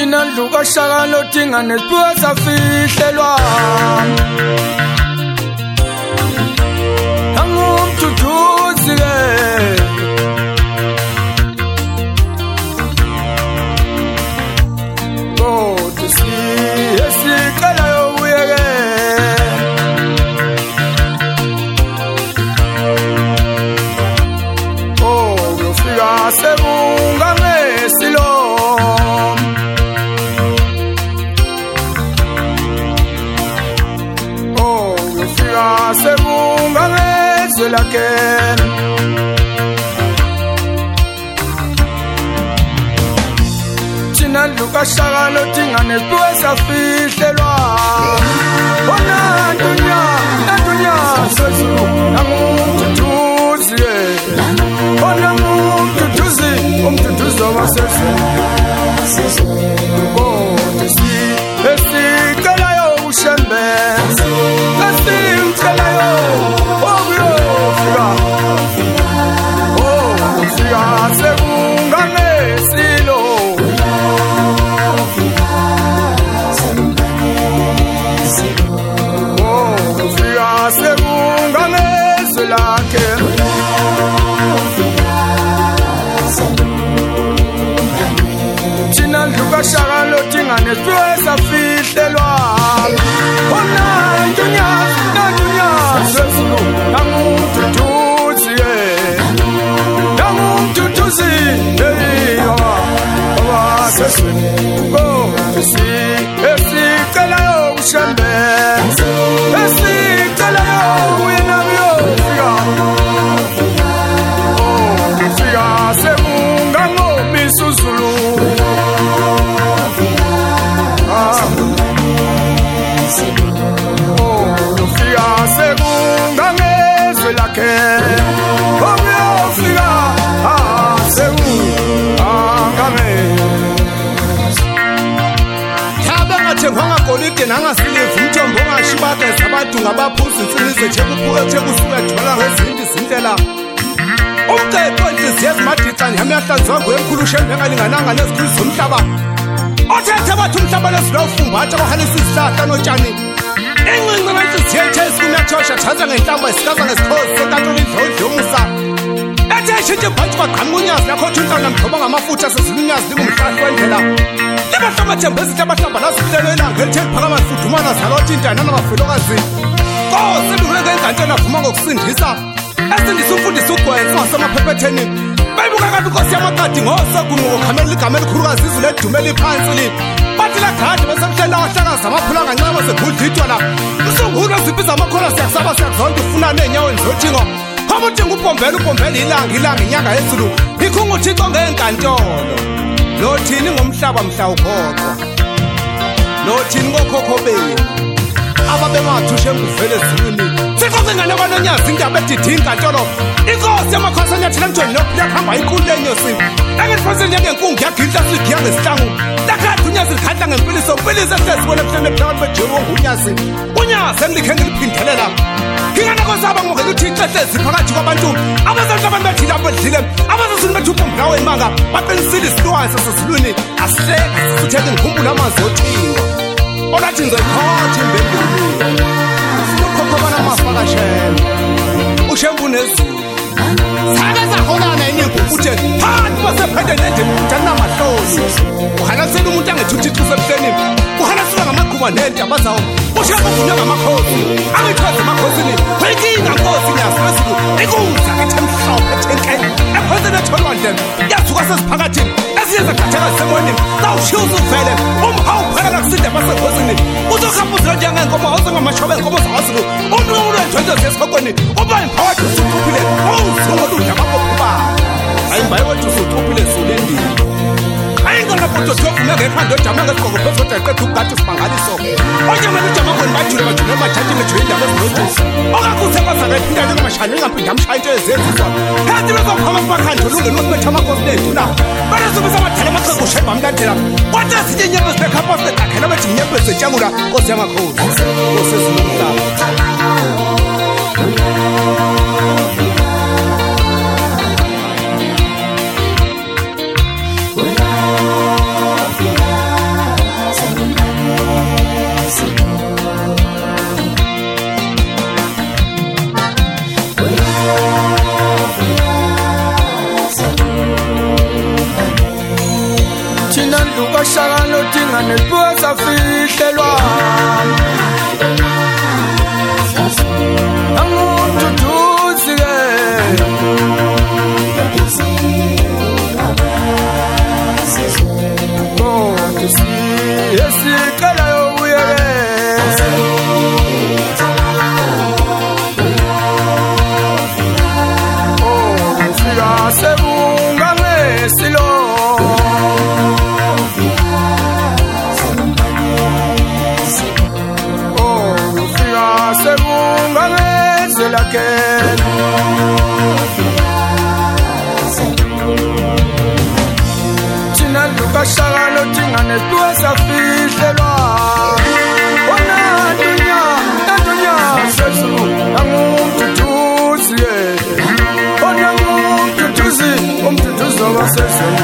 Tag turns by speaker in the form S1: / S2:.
S1: Thina ndluka shaka lodinga nesiphiwe safihlelwa Angumduduzi-ke Kodwa esiqalayo uye-ke Uyofika sekungangesilo Sekungangeswe lakhe Thina ndluka shaka lodinga nesiphiwe safihlelwa Bona ndunya sezulu Angumduduzi-ke Bona umduduzi wasezulu Kodwa esiqalayo ushembe Esimcelayo Uyofika sekungangesilo Uyofika sekungangeswe lakhe Thina ndluka shaka lodinga nesiphiwe safihlelwa Ndunya sezulu Angumduduzi-ke Angumduduzi Sezulu esiqalayo ushembe Esiqalayo uye nami uyofika Uyofika sekungangomisa uzulu Uyofika sekungangezwe lakhe Uyofika Thengwanga golide nangasilivu umthombo ongashibaka zabantu ngabaphuzi insinize kusuka ethola ngezinto izindlela umceqo inhliziyo ezimadicane yami yahlanzwa ngwemkhulu ushembe engalingananga nezikhulu zomhlaba othethe bathi umhlaba lezilofumbatha kwahalisa izihlahla notshani incinci nenhliziyo ethe isikumyathosha thatha ngenhlamba isikaza ngesikhozi senkantolo indlodlo yomusa ethe ishintshe ibhantshi kwaqhamuka unyazi lakhotha unhlanga mthoba ngamafutha sezilunyazi lingumhlahla wendlela Libahlamathemba ezithi abahlamba lazihlelo elanga elithe liphakama lifudumana zalothi intana namafelokazi Nkosi lungeke enkantolo avuma ngokusindisa esindisa umfundisi ugwensa wasemaphepetheni bayibuka kanti inkosi yamakadi ngosogunqu ngokhamela ligama elikhulukazi izulu edume liphansi bathi lagadi besemhlela wahlakaza amaphula kancane basegudlitwa la usungulu eziphi zamakhola siyasaba siyakuzonda ufuna neenyaweni zothingo Ubutinga ubombela ilanga inyanga yezulu ikhunga uthixo ngenkantolo Lothini ngomhlaba mhla ukhokho Lothini ngokhokho benu Ababemathu shembuvele ezulwini Sikhoze ngane kwanonyazi indaba edidini inkantolo Inkosi yamakhosi anyathela emjweni nophila kuhamba inkulu lenyosi Engifose njengenkungu yagidla sigiya ngesihlangu Lakhathi unyazi likhahla ngempiliso mpiliso esezibona ebuhlane phakathi bejewu ongunyazi Unyazi engilikhe ngiliphindelela Ngingana kozaba ngokela uthixo ehlezi phakathi kwabantu abazantu abantu bethile abedlile abazosini bethu uphumlawe imanga baqinisile isilwane sasezulwini asihleka sisitheke ngikhumbula amazwi othingo olathi ngizoyikhotha imbembulu sinokhokho amafakashela ushembu nezulu sake saholana iningubuthe phansi basephethe nedemutana namahloni uhalasela umuntu angethi uthixo usebuhleni uhalasela ngamagquba nendaba zawo ushembu uvunywa ngamakhosi angithoze emakhosini kwinkinga nkosi nyasezulu ikunza ethe mhlophe ethenke ephezeni etholwandle yathuka sesiphakathini eziye zagatheka zisemoyeni zawushiya usuvele umhawu phakela kusindaba sekhosini uzokhambuzela njengenkomo ozengamashobe enkomo zawazulu umnqulu wendwenze zesikhokweni uba imphakathi usuthuphile owuzungoludla bakokhuba ayimbaye wethu usuthuphile zulendini ayingona futhi thovume ngekhanda ojama ngesigqoko phezulu eqetha ukugada isibangaliso onyamela ujama khona bajule bajaji ngejule indaba ezinothusa okakuse kwazana iphinda ngamashane ngaphinda amshaya into ezenziswa phethi bezophama kubakhanda ulungeni osibetha amakhosi lethu na banesubisa abadala amaqhegu usheba amlandela kwathi ezinye inyembe zibekhapha sidedakhela bethi inyembe zetshangula nkosi yamakhosi nkosi ezilumhlaba shaka nodinga neposa fihlelwa angududuzi ke oh esikala uyeke sebunga ngesilo oh ufika sebunga ngeselake thina lukashaka lodingane tuwesa fihlelwa ona dunya sesu angumduduzi umduduzi obasezweni